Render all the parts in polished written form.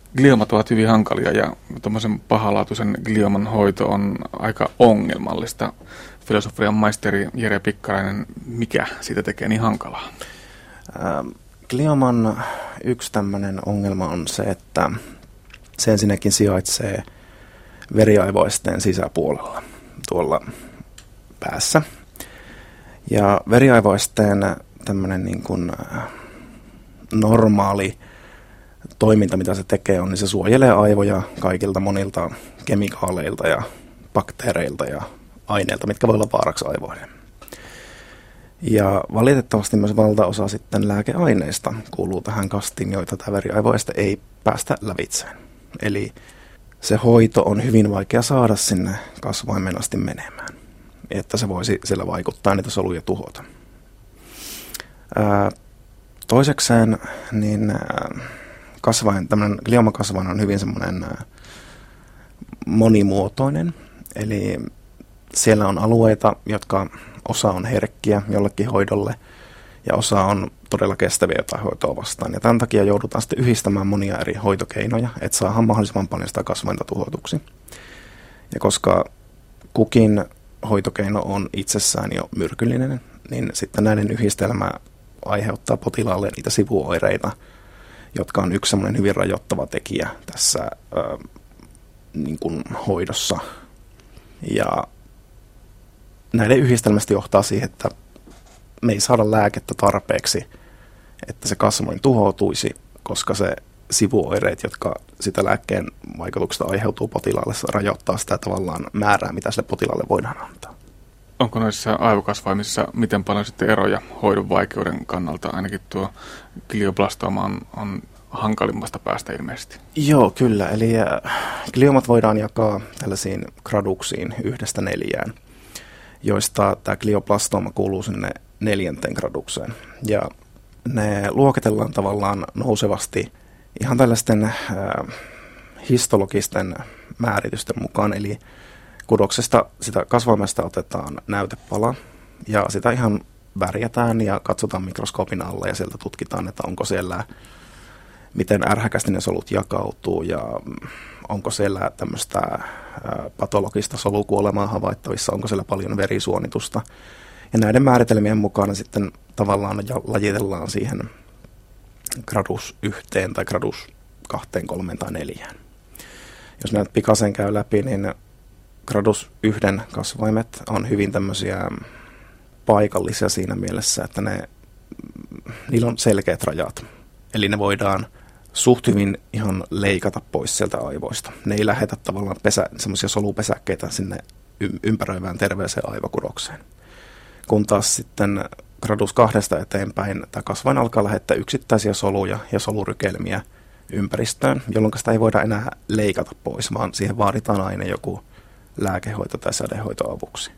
Gliomat ovat hyvin hankalia ja tuommoisen pahalaatuisen glioman hoito on aika ongelmallista. Filosofian maisteri Jere Pikkarainen, mikä siitä tekee niin hankalaa? Glioman yksi tämmöinen ongelma on se, että se ensinnäkin sijaitsee veriaivoisteen sisäpuolella tuolla päässä. Ja veriaivoisteen tämmöinen niin kuin normaali toiminta, mitä se tekee, on, niin se suojelee aivoja kaikilta monilta kemikaaleilta ja bakteereilta ja aineilta, mitkä voi olla vaaraksi aivoille. Ja valitettavasti myös valtaosa sitten lääkeaineista kuuluu tähän kastiin, joita tämä veriaivoeste ei päästä lävitseen. Eli se hoito on hyvin vaikea saada sinne kasvaimen asti menemään, että se voisi siellä vaikuttaa niitä soluja tuhota. Toisekseen niin tämmöinen gliomakasvain on hyvin semmoinen monimuotoinen, eli siellä on alueita, jotka osa on herkkiä jollekin hoidolle ja osa on todella kestäviä jotain hoitoa vastaan. Ja tämän takia joudutaan sitten yhdistämään monia eri hoitokeinoja, että saadaan mahdollisimman paljon sitä kasvainta tuhotuksi. Ja koska kukin hoitokeino on itsessään jo myrkyllinen, niin sitten näiden yhdistelmä aiheuttaa potilaalle niitä sivuoireita, jotka on yksi semmoinen hyvin rajoittava tekijä tässä niin kuin hoidossa. Ja näiden yhdistelmästä johtaa siihen, että me ei saada lääkettä tarpeeksi, että se kasvain tuhoutuisi, koska se sivuoireet, jotka sitä lääkkeen vaikutuksesta aiheutuu potilaalle, rajoittaa sitä tavallaan määrää, mitä sille potilaalle voidaan antaa. Onko noissa aivokasvaimissa miten paljon sitten eroja hoidon vaikeuden kannalta? Ainakin tuo glioblastoma on hankalimmasta päästä ilmeisesti. Joo, kyllä. Eli gliomat voidaan jakaa tällaisiin graduksiin 1-4, joista tämä glioblastoma kuuluu sinne 4. gradukseen. Ja ne luokitellaan tavallaan nousevasti ihan tällaisten histologisten määritysten mukaan, eli kudoksesta sitä kasvaimesta otetaan näytepala ja sitä ihan värjätään ja katsotaan mikroskoopin alla ja sieltä tutkitaan, että onko siellä, miten ärhäkästi ne solut jakautuu ja onko siellä tämmöistä patologista solukuolemaa havaittavissa, onko siellä paljon verisuonitusta. Ja näiden määritelmien mukana sitten tavallaan lajitellaan siihen gradus 1 tai gradus 2, 3 tai 4. Jos näitä pikaisen käy läpi, niin gradus 1 kasvaimet on hyvin tämmöisiä paikallisia siinä mielessä, että niillä on selkeät rajat. Eli ne voidaan suht hyvin ihan leikata pois sieltä aivoista. Ne ei lähetä tavallaan semmoisia solupesäkkeitä sinne ympäröivään terveeseen aivokudokseen. Kun taas sitten gradus 2 eteenpäin tämä kasvain alkaa lähettää yksittäisiä soluja ja solurykelmiä ympäristöön, jolloin sitä ei voida enää leikata pois, vaan siihen vaaditaan aina joku lääkehoito tai sädehoito avuksi.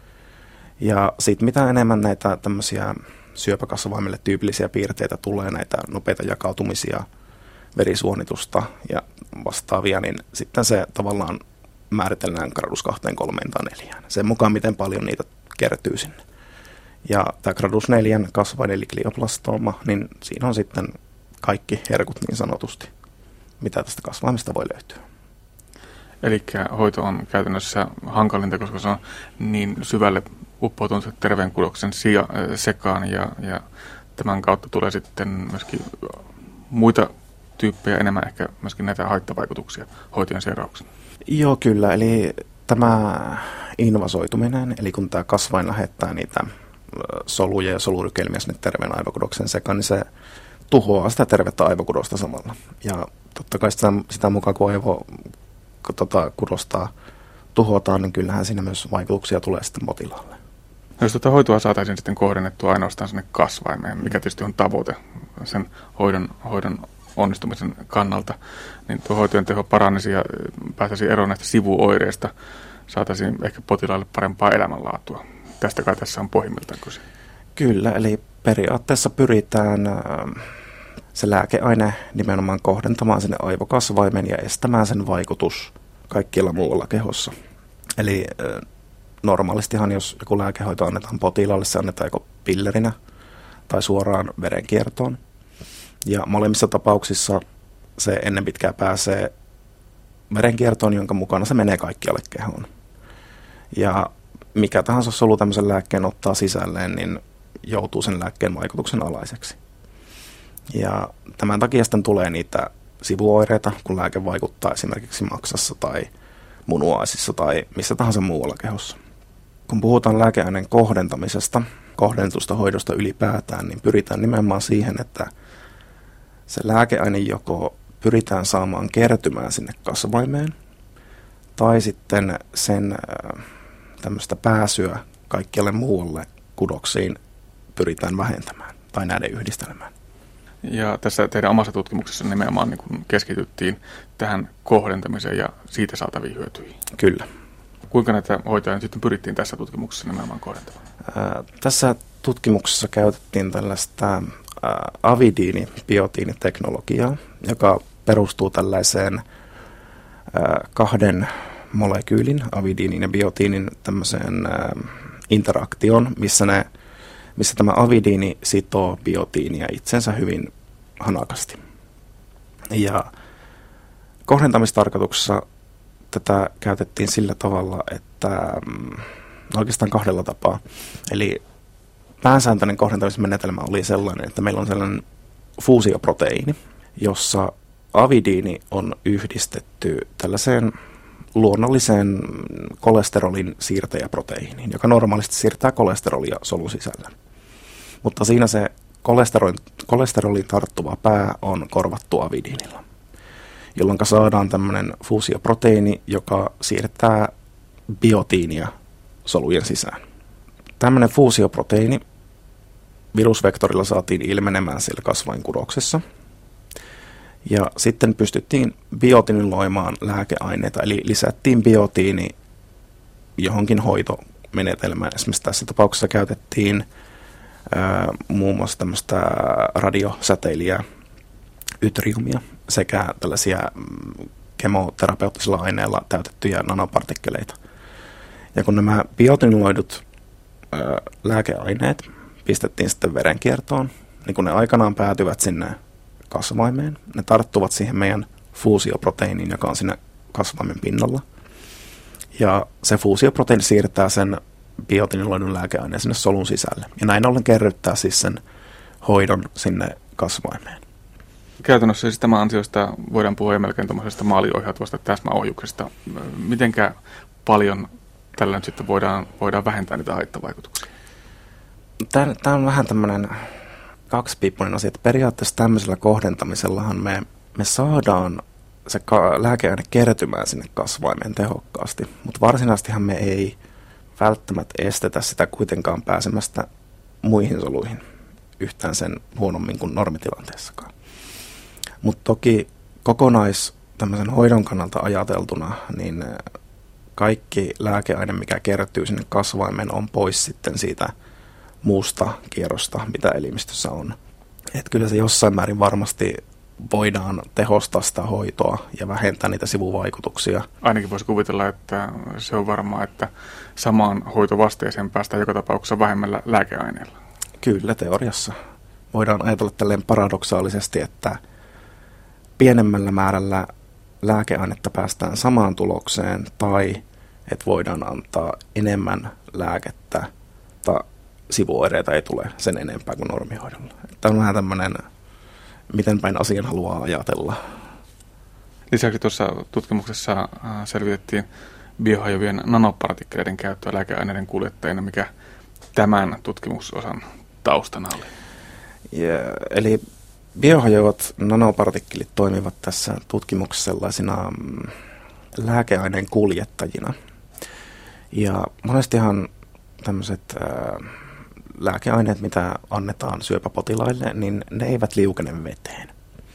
Ja sitten mitä enemmän näitä tämmöisiä syöpäkasvaimille tyypillisiä piirteitä tulee, näitä nopeita jakautumisia, verisuonitusta ja vastaavia, niin sitten se tavallaan määritellään gradus 2, 3 tai 4. Sen mukaan, miten paljon niitä kertyy sinne. Ja tämä gradus 4 kasvain eli glioblastoma, niin siinä on sitten kaikki herkut niin sanotusti, mitä tästä kasvaimesta voi löytyä. Eli hoito on käytännössä hankalinta, koska se on niin syvälle uppoutunut terveen kudoksen sekaan ja tämän kautta tulee sitten myöskin muita tyyppejä enemmän, ehkä myöskin näitä haittavaikutuksia hoitojen seurauksena. Joo, kyllä. Eli tämä invasoituminen, eli kun tämä kasvain lähettää niitä soluja ja solurykelmiä sinne terveen aivokudoksen sekaan, niin se tuhoaa sitä tervettä aivokudosta samalla. Ja totta kai sitä mukaan, kun kudosta tuhotaan, niin kyllähän siinä myös vaikutuksia tulee sitten potilaalle. Jos tuota hoitoa saataisiin sitten kohdennettua ainoastaan sinne kasvaimeen, mikä tietysti on tavoite sen hoidon onnistumisen kannalta, niin tuo hoitojen teho paranisi ja päästäisiin eroon näistä sivuoireista, saataisiin ehkä potilaalle parempaa elämänlaatua. Tästä kai tässä on pohjimmiltaan kyse. Kyllä, eli periaatteessa pyritään se lääkeaine nimenomaan kohdentamaan sinne aivokasvaimen ja estämään sen vaikutus kaikkialla muualla kehossa. Eli normaalistihan, jos joku lääkehoito annetaan potilaalle, se annetaan joko pillerinä tai suoraan verenkiertoon. Ja molemmissa tapauksissa se ennen pitkää pääsee verenkiertoon, jonka mukana se menee kaikkialle kehoon. Ja mikä tahansa solu tämmöisen lääkkeen ottaa sisälleen, niin joutuu sen lääkkeen vaikutuksen alaiseksi. Ja tämän takia sitten tulee niitä sivuoireita, kun lääke vaikuttaa esimerkiksi maksassa tai munuaisissa tai missä tahansa muualla kehossa. Kun puhutaan lääkeaineen kohdentamisesta, kohdentusta hoidosta ylipäätään, niin pyritään nimenomaan siihen, että se lääkeaine joko pyritään saamaan kertymään sinne kasvaimeen, tai sitten sen tämmöistä pääsyä kaikkialle muualle kudoksiin pyritään vähentämään tai näiden yhdistelemään. Ja tässä teidän omassa tutkimuksessa nimenomaan niin kun keskityttiin tähän kohdentamiseen ja siitä saataviin hyötyihin. Kyllä. Kuinka näitä hoitoja sitten pyrittiin tässä tutkimuksessa nimenomaan kohdentamaan? Tässä tutkimuksessa käytettiin tällaista avidiinibiotiiniteknologiaa, joka perustuu tällaiseen kahden molekyylin, avidiinin ja biotiinin tämmöiseen interaktioon, missä tämä avidiini sitoo biotiinia itsensä hyvin hanakasti. Ja kohdentamistarkoituksessa tätä käytettiin sillä tavalla, että oikeastaan kahdella tapaa. Eli pääsääntöinen kohdentamismenetelmä oli sellainen, että meillä on sellainen fuusioproteiini, jossa avidiini on yhdistetty tällaiseen luonnolliseen kolesterolin siirtäjäproteiiniin, joka normaalisti siirtää kolesterolia solun sisällä. Mutta siinä se kolesterolin tarttuva pää on korvattu avidiinilla, jolloin saadaan tämmöinen fuusioproteiini, joka siirtää biotiinia solujen sisään. Tämmöinen fuusioproteiini virusvektorilla saatiin ilmenemään siellä kasvainkudoksessa. Ja sitten pystyttiin biotiiniloimaan lääkeaineita, eli lisättiin biotiini johonkin hoitomenetelmään. Esimerkiksi tässä tapauksessa käytettiin muun muassa tämmöistä radiosäteilijää, ytriumia sekä tällaisia kemoterapeuttisilla aineilla täytettyjä nanopartikkeleita. Ja kun nämä biotiiniloidut lääkeaineet pistettiin sitten verenkiertoon, niin kun ne aikanaan päätyvät sinne kasvaimeen, ne tarttuvat siihen meidän fuusioproteiiniin, joka on siinä kasvaimen pinnalla. Ja se fuusioproteiini siirtää sen biotiiniloidun lääkeaineen sinne solun sisälle. Ja näin ollen kerryttää siis sen hoidon sinne kasvaimeen. Käytännössä siis tämän ansiosta voidaan puhua melkein tuollaisesta maaliohjautuvasta täsmäohjuksesta. Mitenkä paljon tällä nyt sitten voidaan vähentää niitä haittavaikutuksia? Tämä on vähän tämmöinen kaksipiippunen asia, että periaatteessa tämmöisellä kohdentamisellahan me saadaan se lääkeaine kertymään sinne kasvaimeen tehokkaasti, mutta varsinaisestihan me ei välttämättä estetä sitä kuitenkaan pääsemästä muihin soluihin yhtään sen huonommin kuin normitilanteessakaan. Mutta toki tämmöisen hoidon kannalta ajateltuna, niin kaikki lääkeaine, mikä kertyy sinne kasvaimeen, on pois sitten siitä muusta kierrosta, mitä elimistössä on. Että kyllä se jossain määrin varmasti voidaan tehostaa sitä hoitoa ja vähentää niitä sivuvaikutuksia. Ainakin voisi kuvitella, että se on varmaa, että samaan hoitovasteeseen päästään joka tapauksessa vähemmällä lääkeaineella. Kyllä, teoriassa. Voidaan ajatella tälleen paradoksaalisesti, että pienemmällä määrällä lääkeainetta päästään samaan tulokseen tai että voidaan antaa enemmän lääkettä tai sivuoireita ei tule sen enempää kuin normihoidolla. Tämä on vähän tämmöinen, miten päin asian haluaa ajatella. Lisäksi tuossa tutkimuksessa selvitettiin biohajoavien nanopartikkeleiden käyttöä lääkeaineiden kuljettajina, mikä tämän tutkimusosan taustana oli. Eli biohajoavat nanopartikkelit toimivat tässä tutkimuksessa sellaisina lääkeaineen kuljettajina. Ja monestihan tämmöiset lääkeaineet, mitä annetaan syöpäpotilaille, niin ne eivät liukene veteen.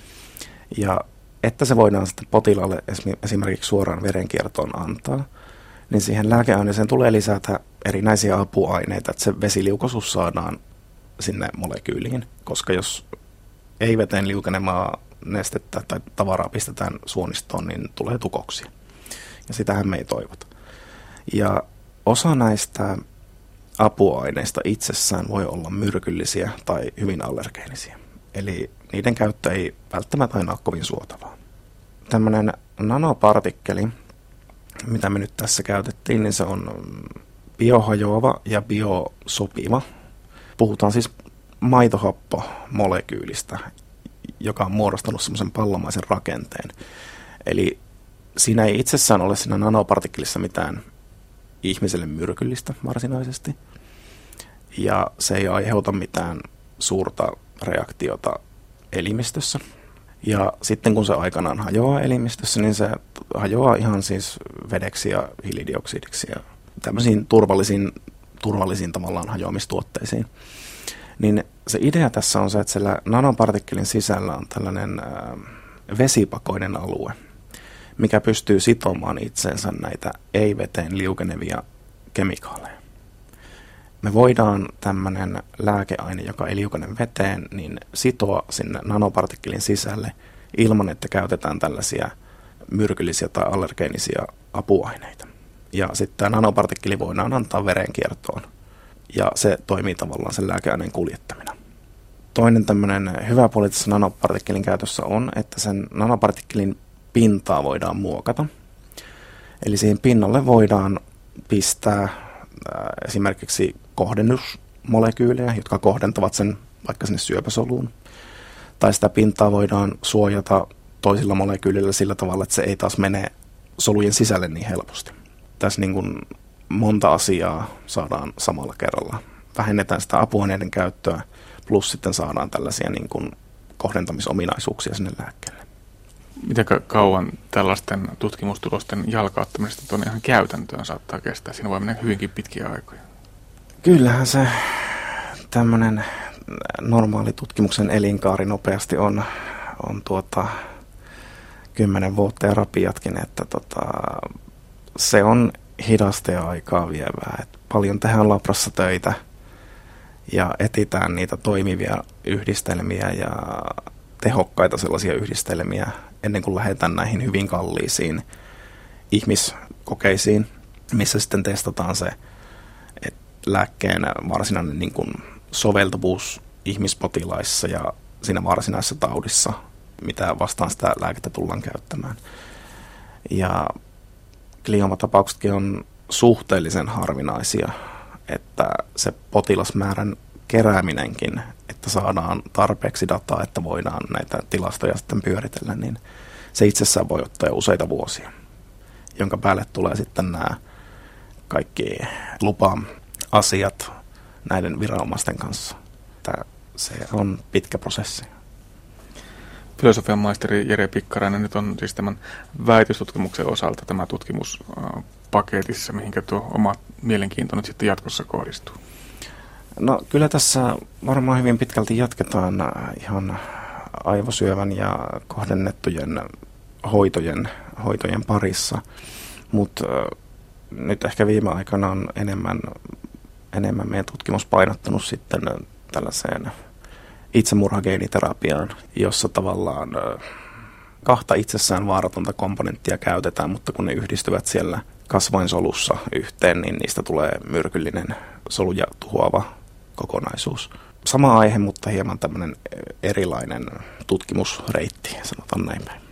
Ja että se voidaan sitten potilaalle esimerkiksi suoraan verenkiertoon antaa, niin siihen lääkeaineeseen tulee lisätä erinäisiä apuaineita, että se vesiliukoisuus saadaan sinne molekyyliin, koska jos ei veteen liukenemaa nestettä tai tavaraa pistetään suonistoon, niin tulee tukoksia. Ja sitähän me ei toivota. Ja osa näistä apuaineista itsessään voi olla myrkyllisiä tai hyvin allergeenisiä. Eli niiden käyttö ei välttämättä aina ole kovin suotavaa. Tämmöinen nanopartikkeli, mitä me nyt tässä käytettiin, niin se on biohajoava ja biosopiva. Puhutaan siis maitohappomolekyylistä, joka on muodostanut semmoisen pallomaisen rakenteen. Eli siinä ei itsessään ole siinä nanopartikkelissa mitään ihmiselle myrkyllistä varsinaisesti. Ja se ei aiheuta mitään suurta reaktiota elimistössä. Ja sitten kun se aikanaan hajoaa elimistössä, niin se hajoaa ihan siis vedeksi ja hiilidioksidiksi ja tämmöisiin turvallisiin tavallaan hajoamistuotteisiin. Niin se idea tässä on se, että siellä nanopartikkelin sisällä on tällainen vesipakoinen alue, mikä pystyy sitomaan itseensä näitä ei-veteen liukenevia kemikaaleja. Me voidaan tämmöinen lääkeaine, joka ei liukene veteen, niin sitoa sinne nanopartikkelin sisälle ilman, että käytetään tällaisia myrkyllisiä tai allergeenisia apuaineita. Ja sitten tämä nanopartikkeli voidaan antaa verenkiertoon, ja se toimii tavallaan sen lääkeaineen kuljettamina. Toinen tämmöinen hyvä puoli tässä nanopartikkelin käytössä on, että sen nanopartikkelin pintaa voidaan muokata. Eli siihen pinnalle voidaan pistää esimerkiksi kohdennusmolekyylejä, jotka kohdentavat sen vaikka sinne syöpäsoluun. Tai sitä pintaa voidaan suojata toisilla molekyylillä sillä tavalla, että se ei taas mene solujen sisälle niin helposti. Tässä niin kuin monta asiaa saadaan samalla kerralla. Vähennetään sitä apuaineiden käyttöä, plus sitten saadaan tällaisia niin kuin kohdentamisominaisuuksia sinne lääkkeelle. Miten kauan tällaisten tutkimustulosten jalkauttamisesta tuonne ihan käytäntöön saattaa kestää? Siinä voi mennä hyvinkin pitkiä aikoja. Kyllähän se tämmöinen normaali tutkimuksen elinkaari nopeasti on 10 vuotta ja rapiatkin, että se on hidasta ja aikaa vievää. Et paljon tehdään labrassa töitä ja etsitään niitä toimivia yhdistelmiä ja tehokkaita sellaisia yhdistelmiä ennen kuin lähdetään näihin hyvin kalliisiin ihmiskokeisiin, missä sitten testataan se lääkkeen varsinainen niin kuin soveltuvuus ihmispotilaissa ja siinä varsinaisessa taudissa, mitä vastaan sitä lääkettä tullaan käyttämään. Ja gliomatapauksetkin on suhteellisen harvinaisia, että se potilasmäärän kerääminenkin, että saadaan tarpeeksi dataa, että voidaan näitä tilastoja sitten pyöritellä, niin se itsessään voi ottaa jo useita vuosia, jonka päälle tulee sitten nämä kaikki lupa-asiat näiden viranomaisten kanssa. Se on pitkä prosessi. Filosofian maisteri Jere Pikkarainen, nyt on siis tämän väitöstutkimuksen osalta tämä tutkimus paketissa, mihinkä tuo oma mielenkiinto nyt sitten jatkossa kohdistuu? No kyllä tässä varmaan hyvin pitkälti jatketaan ihan aivosyövän ja kohdennettujen hoitojen parissa, mutta nyt ehkä viime aikana on enemmän meidän tutkimus painottunut sitten tällaiseen itsemurhageeniterapiaan, jossa tavallaan kahta itsessään vaaratonta komponenttia käytetään, mutta kun ne yhdistyvät siellä kasvainsolussa yhteen, niin niistä tulee myrkyllinen soluja tuhoava kokonaisuus. Sama aihe, mutta hieman tämmöinen erilainen tutkimusreitti, sanotaan näin päin.